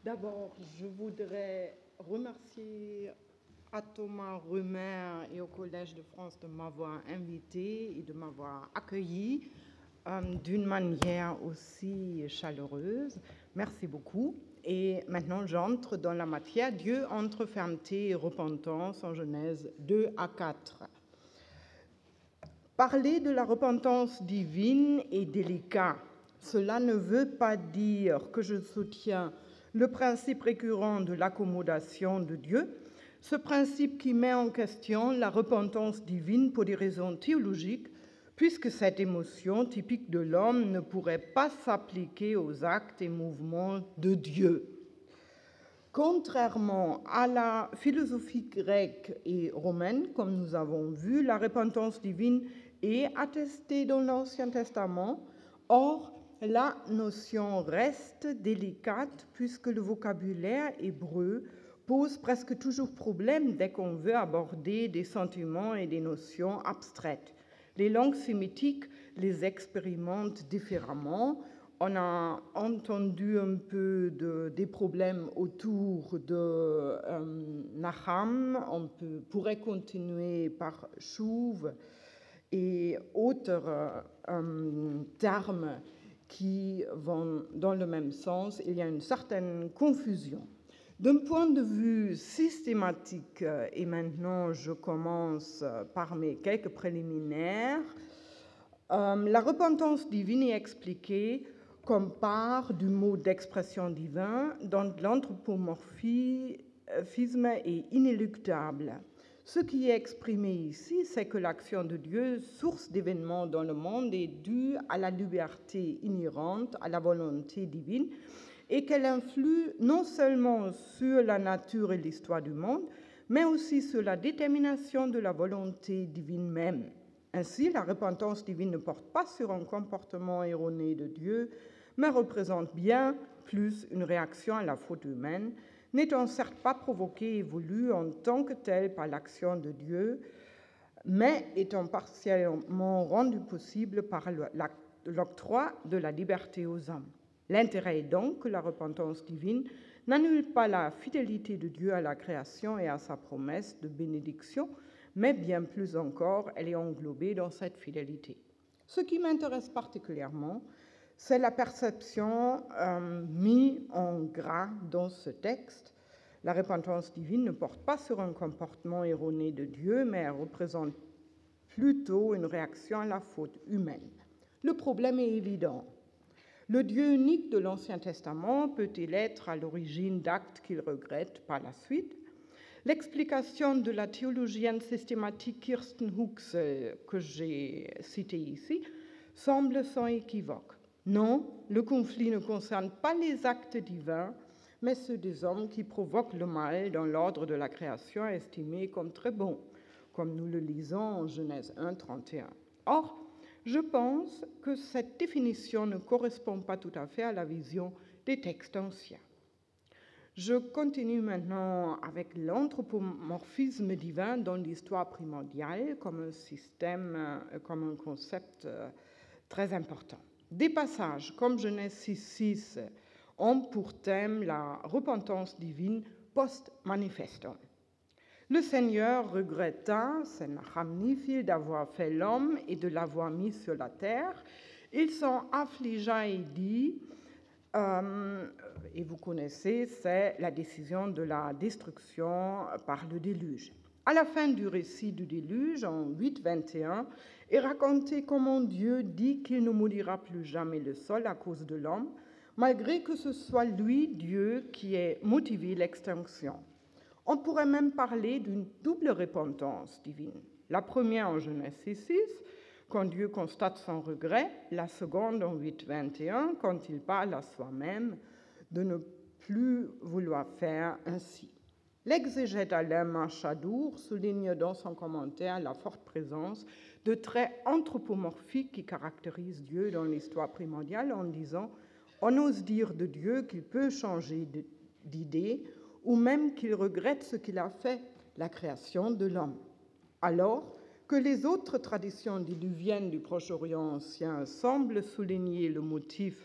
D'abord, je voudrais remercier à Thomas Rumer et au Collège de France de m'avoir invité et de m'avoir accueilli d'une manière aussi chaleureuse. Merci beaucoup. Et maintenant, j'entre dans la matière. Dieu entre fermeté et repentance en Genèse 2 à 4. Parler de la repentance divine est délicat. Cela ne veut pas dire que je soutiens le principe récurrent de l'accommodation de Dieu, ce principe qui met en question la repentance divine pour des raisons théologiques, puisque cette émotion typique de l'homme ne pourrait pas s'appliquer aux actes et mouvements de Dieu. Contrairement à la philosophie grecque et romaine, comme nous avons vu, la repentance divine est attestée dans l'Ancien Testament. Or, la notion reste délicate puisque le vocabulaire hébreu pose presque toujours problème dès qu'on veut aborder des sentiments et des notions abstraites. Les langues sémitiques les expérimentent différemment. On a entendu un peu des problèmes autour de Naham. On pourrait continuer par chouve et autres termes qui vont dans le même sens. Il y a une certaine confusion. D'un point de vue systématique, et maintenant je commence par mes quelques préliminaires, la repentance divine est expliquée comme part du mode d'expression divin dont l'anthropomorphisme est inéluctable. Ce qui est exprimé ici, c'est que l'action de Dieu, source d'événements dans le monde, est due à la liberté inhérente à la volonté divine et qu'elle influe non seulement sur la nature et l'histoire du monde, mais aussi sur la détermination de la volonté divine même. Ainsi, la repentance divine ne porte pas sur un comportement erroné de Dieu, mais représente bien plus une réaction à la faute humaine, n'étant certes pas provoquée et voulue en tant que telle par l'action de Dieu, mais étant partiellement rendue possible par l'octroi de la liberté aux hommes. L'intérêt est donc que la repentance divine n'annule pas la fidélité de Dieu à la création et à sa promesse de bénédiction, mais bien plus encore, elle est englobée dans cette fidélité. Ce qui m'intéresse particulièrement, c'est la perception mise en gras dans ce texte. La repentance divine ne porte pas sur un comportement erroné de Dieu, mais elle représente plutôt une réaction à la faute humaine. Le problème est évident. Le Dieu unique de l'Ancien Testament peut-il être à l'origine d'actes qu'il regrette par la suite? L'explication de la théologienne systématique Kirsten Huxel, que j'ai citée ici, semble sans équivoque. Non, le conflit ne concerne pas les actes divins, mais ceux des hommes qui provoquent le mal dans l'ordre de la création estimé comme très bon, comme nous le lisons en Genèse 1, 31. Or, je pense que cette définition ne correspond pas tout à fait à la vision des textes anciens. Je continue maintenant avec l'anthropomorphisme divin dans l'histoire primordiale comme un système, comme un concept très important. Des passages comme Genèse 6.6 ont pour thème la repentance divine post-manifestum. Le Seigneur regretta, c'est Naham Nifil, d'avoir fait l'homme et de l'avoir mis sur la terre. Il s'en affligea et dit, et vous connaissez, c'est la décision de la destruction par le déluge. À la fin du récit du déluge, en 8.21, est raconté comment Dieu dit qu'il ne maudira plus jamais le sol à cause de l'homme, malgré que ce soit lui, Dieu, qui ait motivé l'extinction. On pourrait même parler d'une double repentance divine. La première en Genèse 6.6, quand Dieu constate son regret, la seconde en 8.21, quand il parle à soi-même de ne plus vouloir faire ainsi. L'exégète Alain Machadour souligne dans son commentaire la forte présence de traits anthropomorphiques qui caractérisent Dieu dans l'histoire primordiale en disant « On ose dire de Dieu qu'il peut changer d'idée ou même qu'il regrette ce qu'il a fait, la création de l'homme. » Alors que les autres traditions diluviennes du Proche-Orient ancien semblent souligner le motif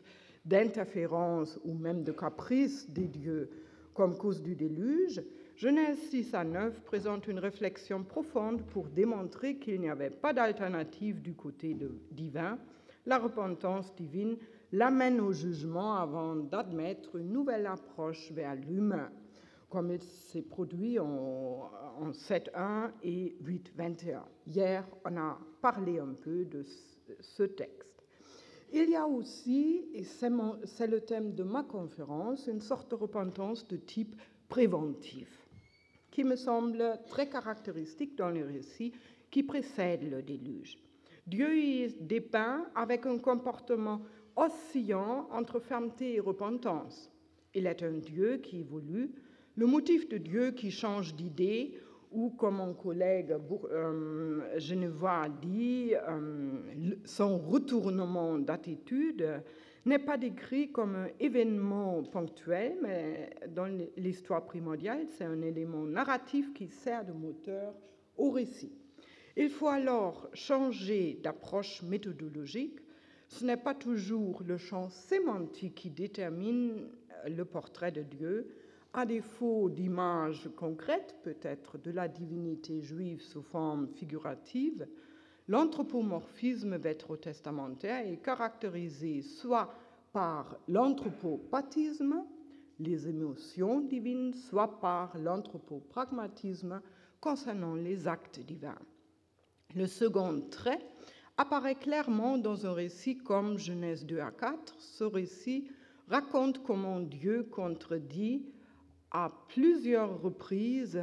d'interférence ou même de caprice des dieux comme cause du déluge, Genèse 6 à 9 présente une réflexion profonde pour démontrer qu'il n'y avait pas d'alternative du côté divin. La repentance divine l'amène au jugement avant d'admettre une nouvelle approche vers l'humain, comme il s'est produit en 7.1 et 8.21. Hier, on a parlé un peu de ce texte. Il y a aussi, et c'est le thème de ma conférence, une sorte de repentance de type préventif, qui me semble très caractéristique dans les récits qui précèdent le déluge. Dieu y est dépeint avec un comportement oscillant entre fermeté et repentance. Il est un Dieu qui évolue, le motif de Dieu qui change d'idée, ou comme mon collègue genevois a dit, son retournement d'attitude n'est pas décrit comme un événement ponctuel, mais dans l'histoire primordiale, c'est un élément narratif qui sert de moteur au récit. Il faut alors changer d'approche méthodologique. Ce n'est pas toujours le champ sémantique qui détermine le portrait de Dieu, à défaut d'images concrètes, peut-être de la divinité juive sous forme figurative. L'anthropomorphisme vétérotestamentaire est caractérisé soit par l'anthropopathisme, les émotions divines, soit par l'anthropopragmatisme concernant les actes divins. Le second trait apparaît clairement dans un récit comme Genèse 2 à 4. Ce récit raconte comment Dieu contredit à plusieurs reprises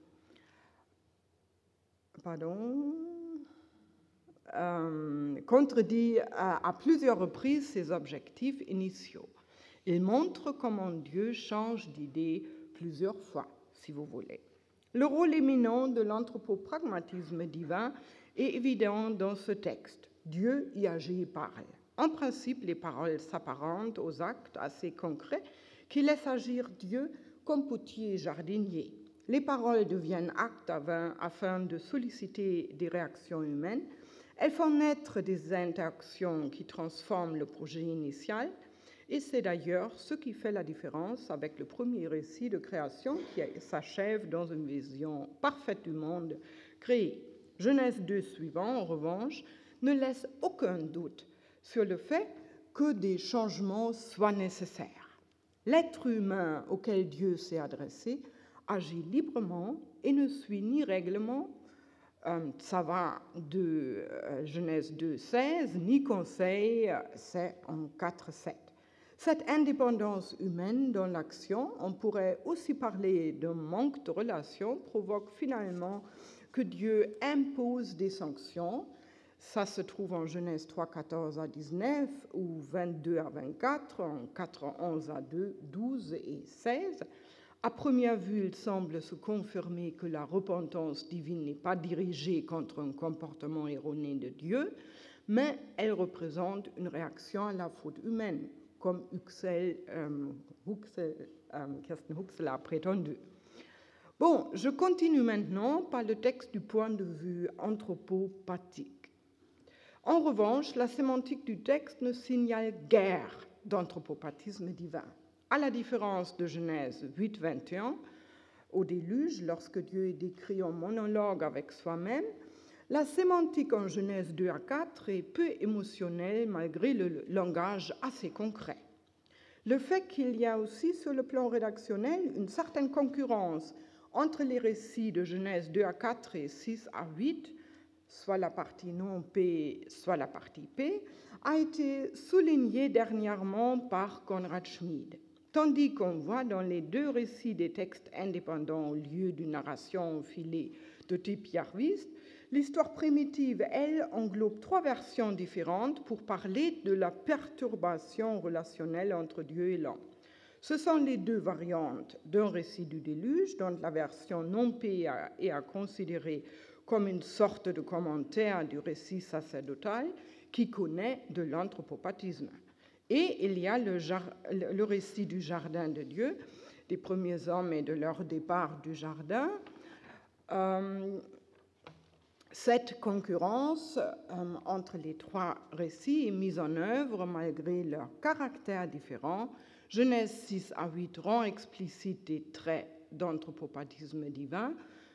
ses objectifs initiaux. Il montre comment Dieu change d'idée plusieurs fois, si vous voulez. Le rôle éminent de l'anthropopragmatisme divin est évident dans ce texte. Dieu y agit par elle. En principe, les paroles s'apparentent aux actes assez concrets qui laissent agir Dieu comme potier et jardinier. Les paroles deviennent actes afin de solliciter des réactions humaines. Elles font naître des interactions qui transforment le projet initial, et c'est d'ailleurs ce qui fait la différence avec le premier récit de création qui s'achève dans une vision parfaite du monde créé. Genèse 2 suivant, en revanche, ne laisse aucun doute sur le fait que des changements soient nécessaires. L'être humain auquel Dieu s'est adressé agit librement et ne suit ni règlement, ça va de Genèse 2.16, ni conseil, c'est en 4.7. Cette indépendance humaine dans l'action, on pourrait aussi parler d'un manque de relation, provoque finalement que Dieu impose des sanctions. Ça se trouve en Genèse 3.14 à 19 ou 22 à 24, en 4.11 à 12 et 16. À première vue, il semble se confirmer que la repentance divine n'est pas dirigée contre un comportement erroné de Dieu, mais elle représente une réaction à la faute humaine, comme Kirsten Huxel a prétendu. Bon, je continue maintenant par le texte du point de vue anthropopathique. En revanche, la sémantique du texte ne signale guère d'anthropopathisme divin. À la différence de Genèse 8.21, au déluge, lorsque Dieu est décrit en monologue avec soi-même, la sémantique en Genèse 2 à 4 est peu émotionnelle malgré le langage assez concret. Le fait qu'il y a aussi sur le plan rédactionnel une certaine concurrence entre les récits de Genèse 2 à 4 et 6 à 8, soit la partie non P, soit la partie P, a été souligné dernièrement par Conrad Schmid. Tandis qu'on voit dans les deux récits des textes indépendants au lieu d'une narration enfilée de type yarviste, l'histoire primitive, elle, englobe trois versions différentes pour parler de la perturbation relationnelle entre Dieu et l'homme. Ce sont les deux variantes d'un récit du déluge, dont la version non P est à considérer comme une sorte de commentaire du récit sacerdotal qui connaît de l'anthropopathisme. Et il y a le récit du jardin de Dieu, des premiers hommes et de leur départ du jardin. Cette concurrence entre les trois récits est mise en œuvre malgré leur caractère différent. Genèse 6 à 8 rend explicite des traits d'anthropopathisme divin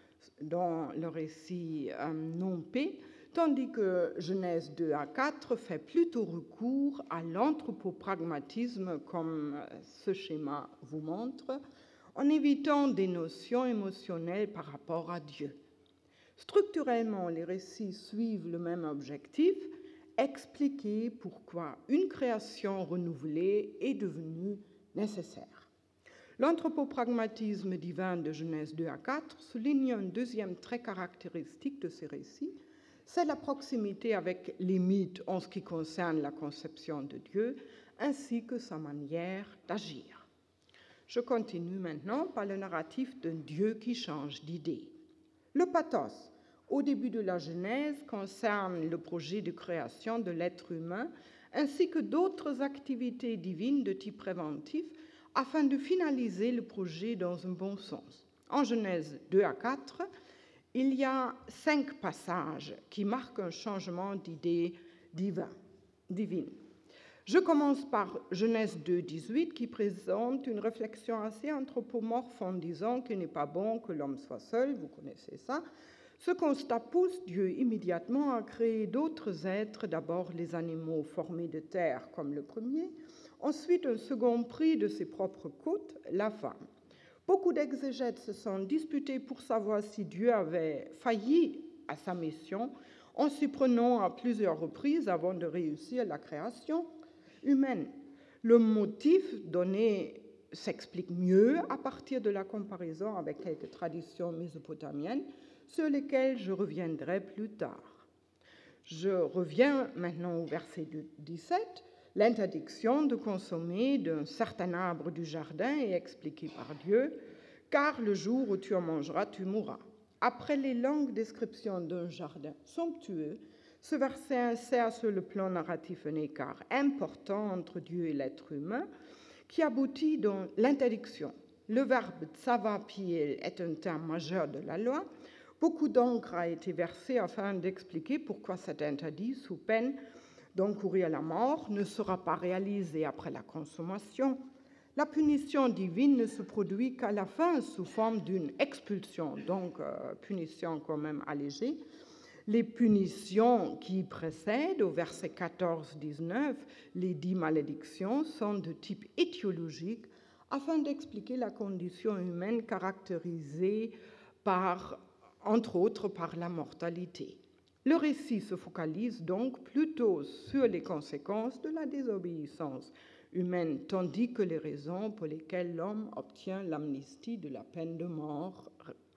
dans le récit non-P, tandis que Genèse 2 à 4 fait plutôt recours à l'anthropopragmatisme, comme ce schéma vous montre, en évitant des notions émotionnelles par rapport à Dieu. Structurellement, les récits suivent le même objectif, expliquer pourquoi une création renouvelée est devenue nécessaire. L'anthropopragmatisme divin de Genèse 2 à 4 souligne un deuxième trait caractéristique de ces récits, c'est la proximité avec les mythes en ce qui concerne la conception de Dieu, ainsi que sa manière d'agir. Je continue maintenant par le narratif d'un Dieu qui change d'idée. Le pathos, au début de la Genèse, concerne le projet de création de l'être humain ainsi que d'autres activités divines de type préventif afin de finaliser le projet dans un bon sens. En Genèse 2 à 4, il y a 5 passages qui marquent un changement d'idée divine. Je commence par Genèse 2, 18, qui présente une réflexion assez anthropomorphe en disant qu'il n'est pas bon que l'homme soit seul, vous connaissez ça. Ce constat pousse Dieu immédiatement à créer d'autres êtres, d'abord les animaux formés de terre comme le premier, ensuite un second pris de ses propres côtes, la femme. Beaucoup d'exégètes se sont disputés pour savoir si Dieu avait failli à sa mission en s'y prenant à plusieurs reprises avant de réussir la création humaine. Le motif donné s'explique mieux à partir de la comparaison avec quelques traditions mésopotamiennes sur lesquelles je reviendrai plus tard. Je reviens maintenant au verset 17. L'interdiction de consommer d'un certain arbre du jardin est expliquée par Dieu, car le jour où tu en mangeras, tu mourras. Après les longues descriptions d'un jardin somptueux, ce verset insère sur le plan narratif un écart important entre Dieu et l'être humain qui aboutit dans l'interdiction. Le verbe tsavapiel est un terme majeur de la loi. Beaucoup d'encre a été versée afin d'expliquer pourquoi cet interdit, sous peine d'encourir la mort, ne sera pas réalisé après la consommation. La punition divine ne se produit qu'à la fin sous forme d'une expulsion, donc punition quand même allégée. Les punitions qui précèdent, au verset 14-19, les 10 malédictions, sont de type étiologique afin d'expliquer la condition humaine caractérisée par, entre autres, par la mortalité. Le récit se focalise donc plutôt sur les conséquences de la désobéissance humaine, tandis que les raisons pour lesquelles l'homme obtient l'amnistie de la peine de mort,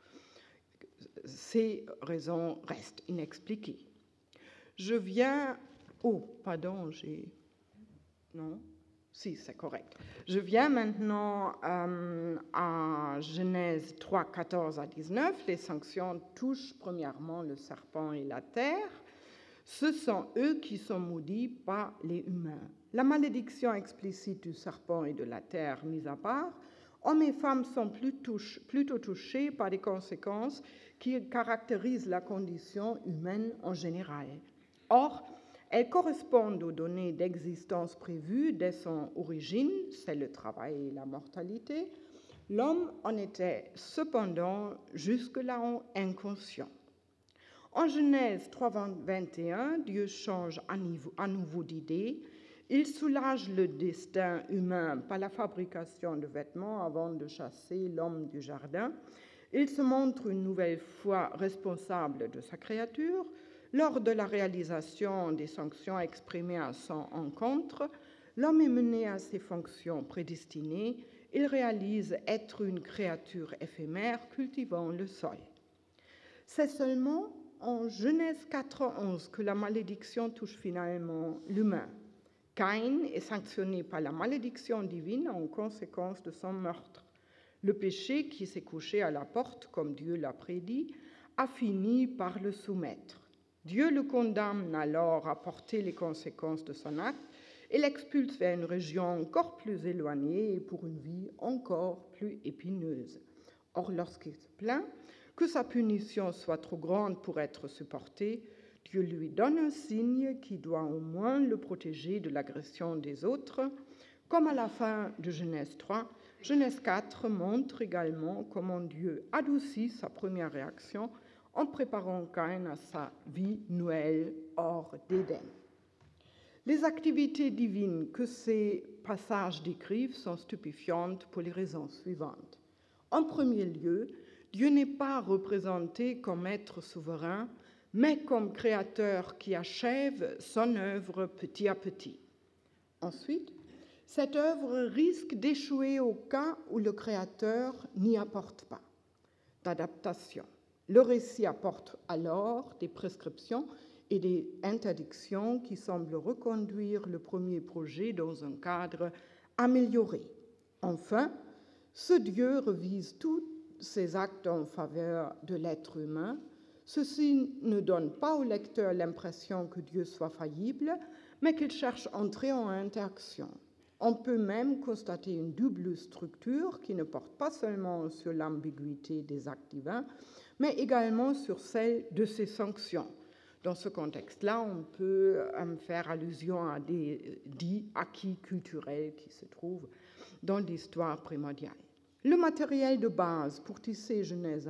ces raisons restent inexpliquées. Je viens... Oh, pardon, Non, si, c'est correct. Je viens maintenant à Genèse 3, 14 à 19. Les sanctions touchent premièrement le serpent et la terre. Ce sont eux qui sont maudits par les humains. La malédiction explicite du serpent et de la terre mise à part, hommes et femmes sont plutôt touchés par des conséquences qui caractérisent la condition humaine en général. Or, elles correspondent aux données d'existence prévues dès son origine, c'est le travail et la mortalité. L'homme en était cependant jusque-là inconscient. En Genèse 3, 21, Dieu change à nouveau d'idée. Il soulage le destin humain par la fabrication de vêtements avant de chasser l'homme du jardin. Il se montre une nouvelle fois responsable de sa créature. Lors de la réalisation des sanctions exprimées à son encontre, l'homme est mené à ses fonctions prédestinées. Il réalise être une créature éphémère cultivant le sol. C'est seulement en Genèse 4:11 que la malédiction touche finalement l'humain. Caïn est sanctionné par la malédiction divine en conséquence de son meurtre. Le péché qui s'est couché à la porte, comme Dieu l'a prédit, a fini par le soumettre. Dieu le condamne alors à porter les conséquences de son acte et l'expulse vers une région encore plus éloignée et pour une vie encore plus épineuse. Or, lorsqu'il se plaint que sa punition soit trop grande pour être supportée, Dieu lui donne un signe qui doit au moins le protéger de l'agression des autres, comme à la fin de Genèse 3. Genèse 4 montre également comment Dieu adoucit sa première réaction en préparant Caïn à sa vie nouvelle hors d'Éden. Les activités divines que ces passages décrivent sont stupéfiantes pour les raisons suivantes. En premier lieu, Dieu n'est pas représenté comme être souverain, mais comme créateur qui achève son œuvre petit à petit. Ensuite, cette œuvre risque d'échouer au cas où le créateur n'y apporte pas d'adaptation. Le récit apporte alors des prescriptions et des interdictions qui semblent reconduire le premier projet dans un cadre amélioré. Enfin, ce Dieu revise tous ses actes en faveur de l'être humain. Ceci ne donne pas au lecteur l'impression que Dieu soit faillible, mais qu'il cherche à entrer en interaction. On peut même constater une double structure qui ne porte pas seulement sur l'ambiguïté des actes divins, mais également sur celle de ses sanctions. Dans ce contexte-là, on peut faire allusion à des dits acquis culturels qui se trouvent dans l'histoire primordiale. Le matériel de base pour tisser Genèse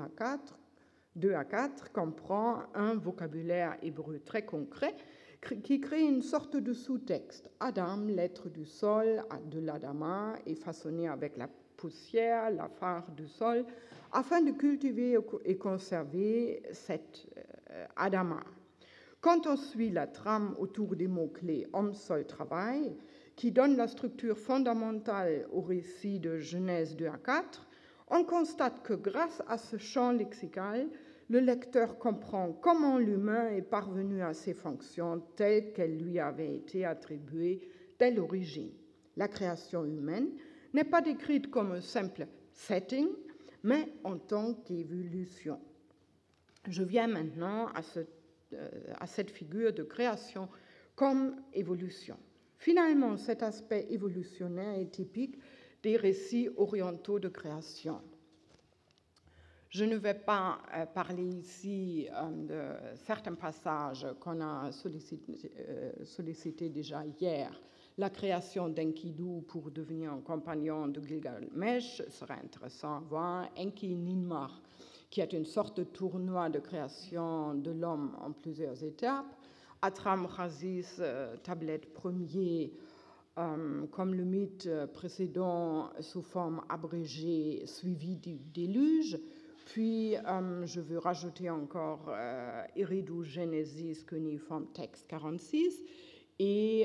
2 à 4 comprend un vocabulaire hébreu très concret qui crée une sorte de sous-texte. Adam, l'être du sol, de l'Adama, est façonné avec la poussière, la fard du sol, afin de cultiver et conserver cet Adama. Quand on suit la trame autour des mots-clés homme, sol, travail, qui donne la structure fondamentale au récit de Genèse 2 à 4, on constate que grâce à ce champ lexical, le lecteur comprend comment l'humain est parvenu à ses fonctions telles qu'elles lui avaient été attribuées dès l'origine. La création humaine n'est pas décrite comme un simple setting, mais en tant qu'évolution. Je viens maintenant à cette figure de création comme évolution. Finalement, cet aspect évolutionnaire est typique des récits orientaux de création. Je ne vais pas parler ici de certains passages qu'on a sollicités déjà hier. La création d'Enkidu pour devenir un compagnon de Gilgamesh serait intéressant à voir. Enki Ninmar, qui est une sorte de tournoi de création de l'homme en plusieurs étapes. Atram-Razis, tablette premier, comme le mythe précédent sous forme abrégée, suivi du déluge. Puis, je veux rajouter encore Eridu Genesis cuneiforme texte 46 et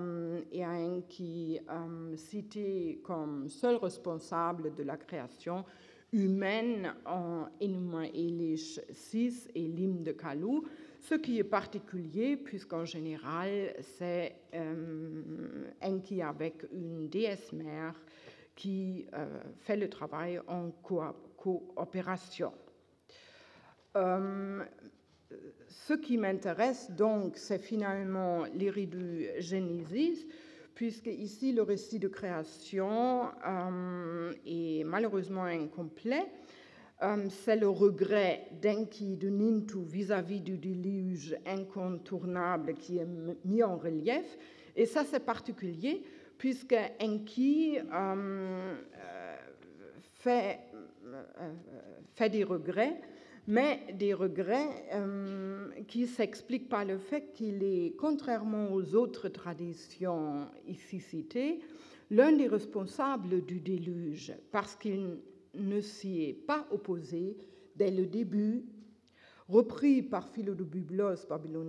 Enki cité comme seul responsable de la création humaine en Enuma Elish 6 et l'hymne de Kalou, ce qui est particulier puisqu'en général c'est Enki avec une déesse mère qui fait le travail en coopération. Ce qui m'intéresse donc, c'est finalement l'Eridu Genesis, puisque ici le récit de création est malheureusement incomplet. C'est le regret d'Enki de Nintu vis-à-vis du déluge incontournable qui est mis en relief, et ça c'est particulier puisque Enki fait des regrets, mais des regrets qui s'expliquent par le fait qu'il est, contrairement aux autres traditions ici citées, l'un des responsables du déluge, parce qu'il ne s'y est pas opposé dès le début. Repris par Philo de Byblos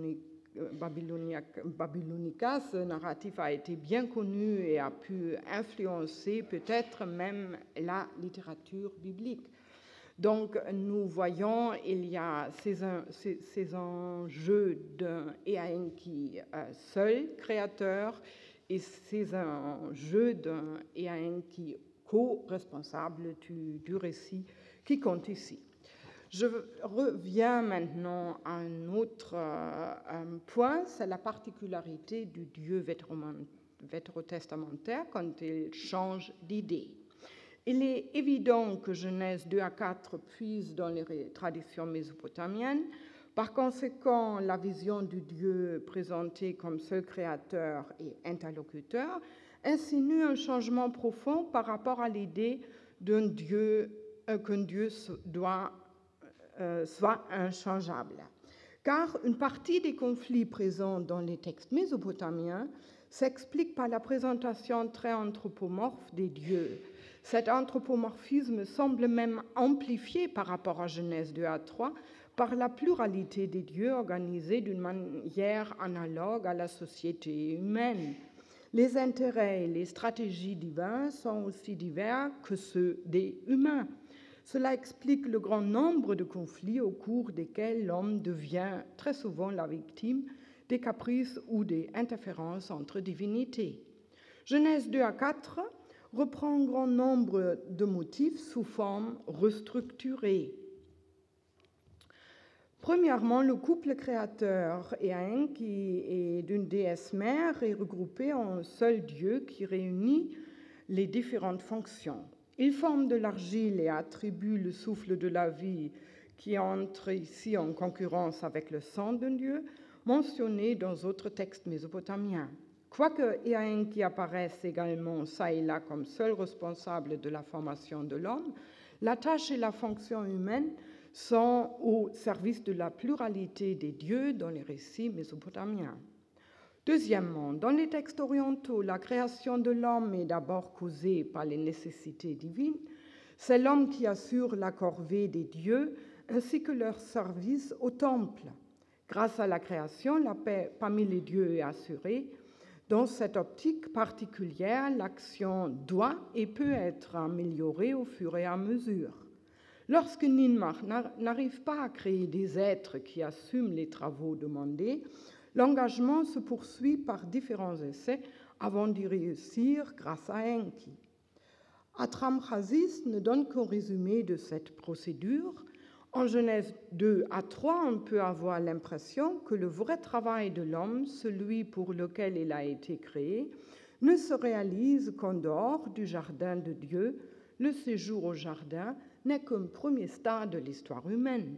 Babylonica, ce narratif a été bien connu et a pu influencer peut-être même la littérature biblique. Donc, nous voyons, il y a ces enjeux d'un Enki seul créateur et ces enjeux d'un Enki co-responsable du récit qui compte ici. Je reviens maintenant à un autre point, c'est la particularité du Dieu vétérotestamentaire quand il change d'idée. Il est évident que Genèse 2 à 4 puise dans les traditions mésopotamiennes. Par conséquent, la vision du Dieu présenté comme seul créateur et interlocuteur insinue un changement profond par rapport à l'idée qu'un Dieu soit inchangeable. Car une partie des conflits présents dans les textes mésopotamiens s'explique par la présentation très anthropomorphe des dieux. Cet anthropomorphisme semble même amplifié par rapport à Genèse 2 à 3 par la pluralité des dieux organisés d'une manière analogue à la société humaine. Les intérêts et les stratégies divins sont aussi divers que ceux des humains. Cela explique le grand nombre de conflits au cours desquels l'homme devient très souvent la victime des caprices ou des interférences entre divinités. Genèse 2 à 4 reprend un grand nombre de motifs sous forme restructurée. Premièrement, le couple créateur et qui est d'une déesse mère est regroupé en un seul Dieu qui réunit les différentes fonctions. Il forme de l'argile et attribue le souffle de la vie qui entre ici en concurrence avec le sang d'un Dieu, mentionné dans d'autres textes mésopotamiens. Quoique Enki apparaisse également ça et là comme seul responsable de la formation de l'homme, la tâche et la fonction humaine sont au service de la pluralité des dieux dans les récits mésopotamiens. Deuxièmement, dans les textes orientaux, la création de l'homme est d'abord causée par les nécessités divines. C'est l'homme qui assure la corvée des dieux ainsi que leur service au temple. Grâce à la création, la paix parmi les dieux est assurée. Dans cette optique particulière, l'action doit et peut être améliorée au fur et à mesure. Lorsque Ninmar n'arrive pas à créer des êtres qui assument les travaux demandés, l'engagement se poursuit par différents essais avant d'y réussir grâce à Enki. Atram-Khazis ne donne qu'un résumé de cette procédure. En Genèse 2 à 3, on peut avoir l'impression que le vrai travail de l'homme, celui pour lequel il a été créé, ne se réalise qu'en dehors du jardin de Dieu. Le séjour au jardin n'est qu'un premier stade de l'histoire humaine.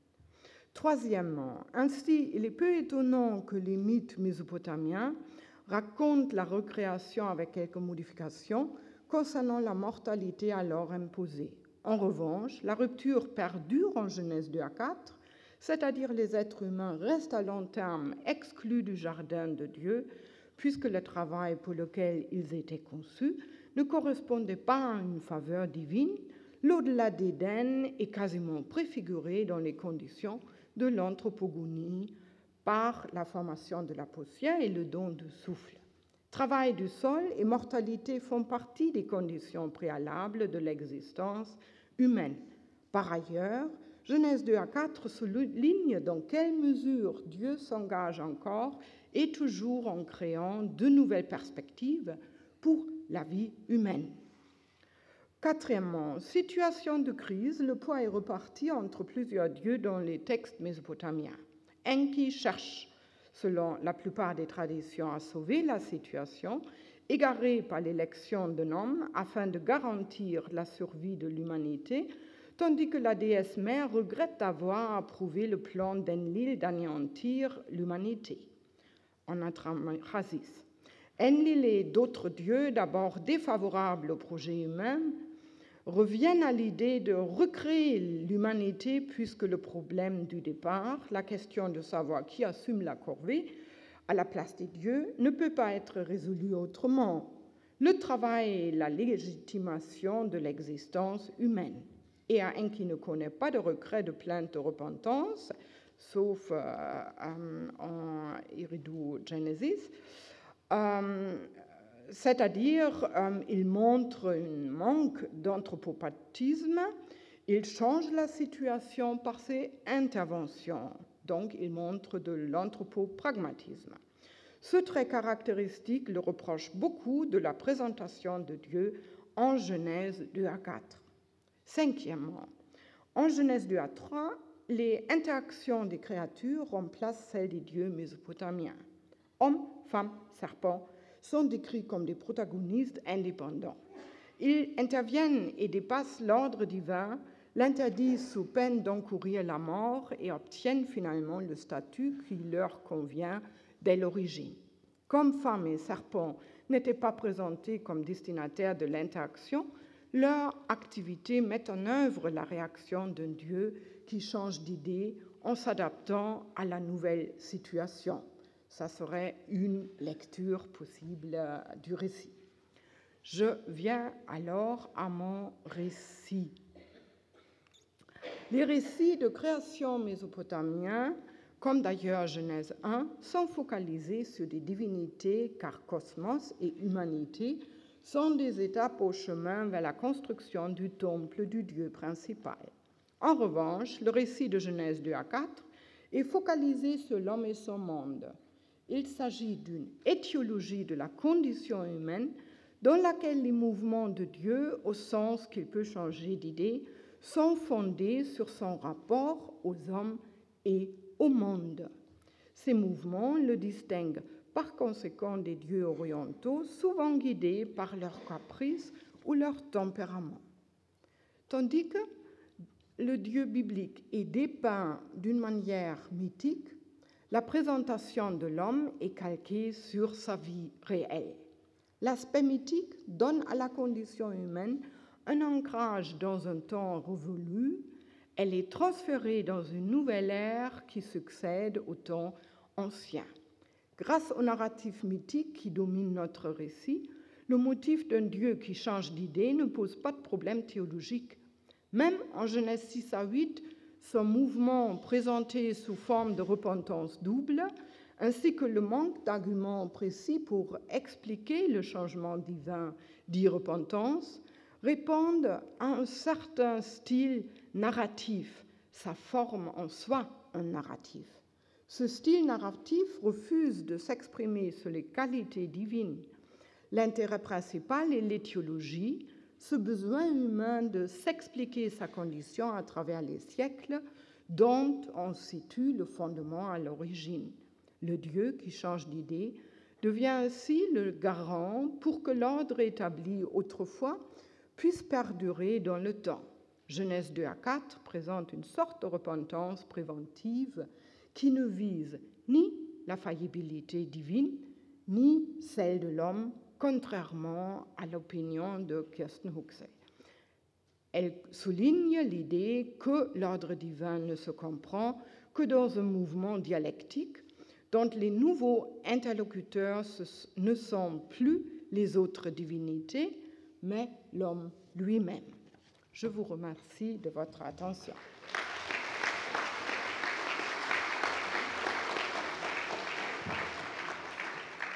Troisièmement, ainsi, il est peu étonnant que les mythes mésopotamiens racontent la recréation avec quelques modifications concernant la mortalité alors imposée. En revanche, la rupture perdure en Genèse 2 à 4, c'est-à-dire les êtres humains restent à long terme exclus du jardin de Dieu, puisque le travail pour lequel ils étaient conçus ne correspondait pas à une faveur divine. L'au-delà d'Éden est quasiment préfiguré dans les conditions de l'anthropogonie par la formation de la poussière et le don du souffle. Travail du sol et mortalité font partie des conditions préalables de l'existence humaine. Par ailleurs, Genèse 2 à 4 souligne dans quelle mesure Dieu s'engage encore et toujours en créant de nouvelles perspectives pour la vie humaine. Quatrièmement, situation de crise, le poids est reparti entre plusieurs dieux dans les textes mésopotamiens. Enki cherche, selon la plupart des traditions, à sauver la situation, égaré par l'élection d'un homme afin de garantir la survie de l'humanité, tandis que la déesse mère regrette d'avoir approuvé le plan d'Enlil d'anéantir l'humanité. En Atram-Khazis. Enlil et d'autres dieux, d'abord défavorables au projet humain, reviennent à l'idée de recréer l'humanité puisque le problème du départ, la question de savoir qui assume la corvée à la place des dieux, ne peut pas être résolu autrement. Le travail est la légitimation de l'existence humaine. Et Enki ne connaît pas de regret, de plainte, de repentance, sauf en Eridu Genesis. C'est-à-dire, il montre un manque d'anthropopathisme, il change la situation par ses interventions, donc il montre de l'anthropopragmatisme. Ce trait caractéristique le reproche beaucoup de la présentation de Dieu en Genèse 2 à 4. Cinquièmement, en Genèse 2 à 3, les interactions des créatures remplacent celles des dieux mésopotamiens. Hommes, femmes, serpents sont décrits comme des protagonistes indépendants. Ils interviennent et dépassent l'ordre divin, l'interdisent sous peine d'encourir la mort et obtiennent finalement le statut qui leur convient dès l'origine. Comme femmes et serpents n'étaient pas présentés comme destinataires de l'interaction, leur activité met en œuvre la réaction d'un Dieu qui change d'idée en s'adaptant à la nouvelle situation. Ça serait une lecture possible du récit. Je viens alors à mon récit. Les récits de création mésopotamiens, comme d'ailleurs Genèse 1, sont focalisés sur des divinités car cosmos et humanité sont des étapes au chemin vers la construction du temple du Dieu principal. En revanche, le récit de Genèse 2 à 4 est focalisé sur l'homme et son monde. Il s'agit d'une étiologie de la condition humaine dans laquelle les mouvements de Dieu, au sens qu'il peut changer d'idée, sont fondés sur son rapport aux hommes et au monde. Ces mouvements le distinguent par conséquent des dieux orientaux, souvent guidés par leurs caprices ou leur tempérament. Tandis que le Dieu biblique est dépeint d'une manière mythique, la présentation de l'homme est calquée sur sa vie réelle. L'aspect mythique donne à la condition humaine un ancrage dans un temps révolu. Elle est transférée dans une nouvelle ère qui succède au temps ancien. Grâce au narratif mythique qui domine notre récit, le motif d'un Dieu qui change d'idée ne pose pas de problème théologique. Même en Genèse 6 à 8, son mouvement présenté sous forme de repentance double, ainsi que le manque d'arguments précis pour expliquer le changement divin dit repentance, répondent à un certain style narratif. Ça forme en soi un narratif. Ce style narratif refuse de s'exprimer sur les qualités divines. L'intérêt principal est l'étiologie, ce besoin humain de s'expliquer sa condition à travers les siècles dont on situe le fondement à l'origine. Le Dieu qui change d'idée devient ainsi le garant pour que l'ordre établi autrefois puisse perdurer dans le temps. Genèse 2 à 4 présente une sorte de repentance préventive qui ne vise ni la faillibilité divine, ni celle de l'homme, contrairement à l'opinion de Kirsten Huxley. Elle souligne l'idée que l'ordre divin ne se comprend que dans un mouvement dialectique dont les nouveaux interlocuteurs ne sont plus les autres divinités, mais l'homme lui-même. Je vous remercie de votre attention.